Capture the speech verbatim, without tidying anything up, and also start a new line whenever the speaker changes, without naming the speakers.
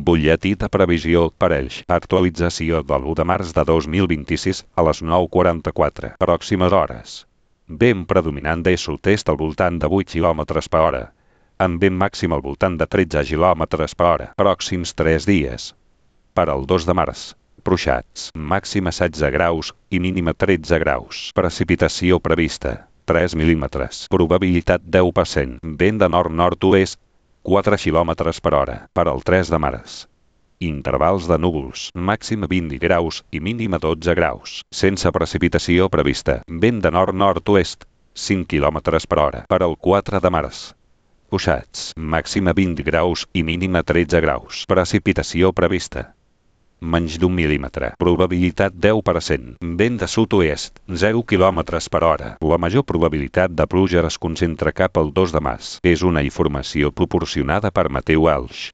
Butlletí de previsió per Elx. Actualització de l'u de març de dos mil vint-i-sis a les nou quaranta-quatre. Pròximes hores. Vent predominant de sud-est al voltant de vuit quilòmetres per hora. Amb vent màxim al voltant de tretze quilòmetres per hora. Pròxims tres dies. Per al dos de març. Ruixats. Màxima setze graus i mínima tretze graus. Precipitació prevista. tres mil·límetres. Probabilitat deu per cent. Vent de nord-nord-oest. quatre quilòmetres per hora. Per al tres de març. Intervals de núvols. Màxima vint graus i mínima dotze graus. Sense precipitació prevista. Vent de nord-nord-oest. cinc quilòmetres per hora. Per al quatre de març. Ruixats. Màxima vint graus i mínima tretze graus. Precipitació prevista. Menys d'un mil·límetre. Probabilitat deu per cent. Vent de sud-oest. zero quilòmetres per hora. La major probabilitat de pluja es concentra cap al dos de març. És una informació proporcionada per Meteo Elx.